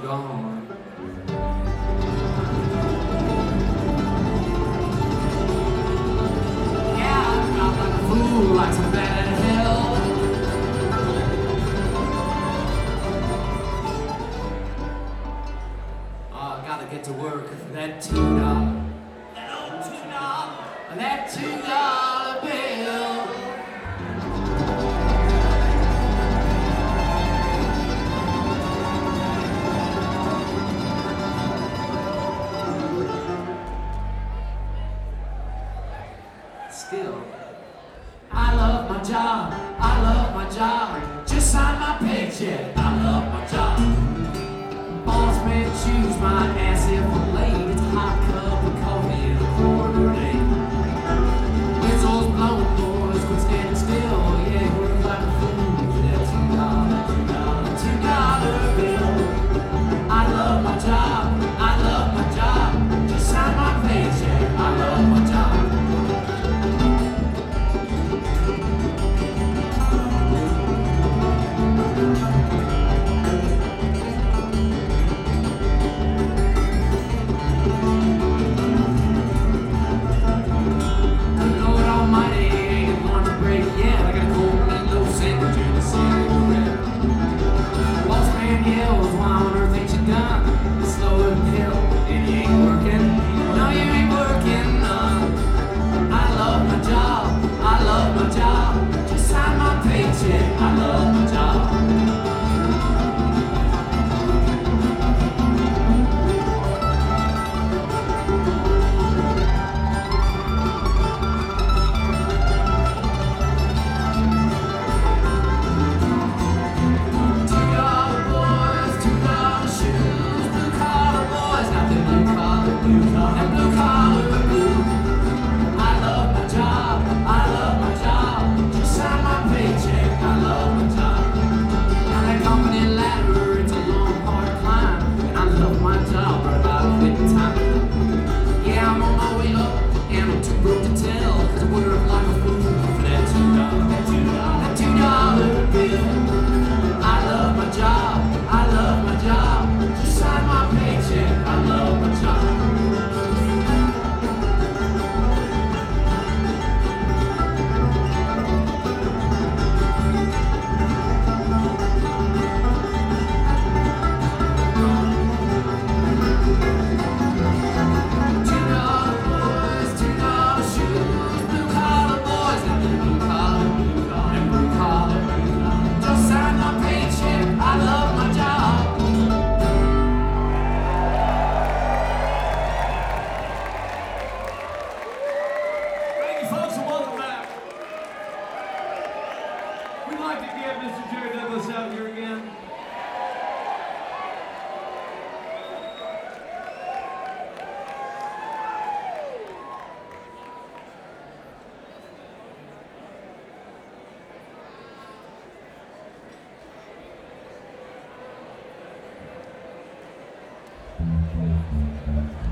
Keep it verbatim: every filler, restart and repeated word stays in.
gone. Yeah, I dropped like a fool, like some bad in hell. Oh, I gotta get to work. That two dollar, that old two dollar, that two dollar bill. Still, I love my job, I love my job. Just sign my paycheck, I love my job. Boss man choose my ass if I'm late. It's a hot cup of coffee and a quarter day. Whistles blowing, boys, quit standing still. Yeah, work like a fool for that two dollar, two dollar, two dollar bill. I love my job, I love my job. Just sign my paycheck, I love my job. I love my job. Two dollar boys, two dollar shoes, blue collar boys, got them blue collar blues, that blue collar blue. I love my job, I love my job. Just sign my paycheck, I love my job. Now that company ladder, it's a long, hard climb, and I love my job right about fifty time. Yeah, I'm on my way up, and I'm too broke to tell, cause I work like a fool for that two dollar, that two dollar, that two dollar bill. I love my job, I love my job. Just sign my paycheck, I love my job. We'd like to give Mister Jerry Douglas out here again. Thank you.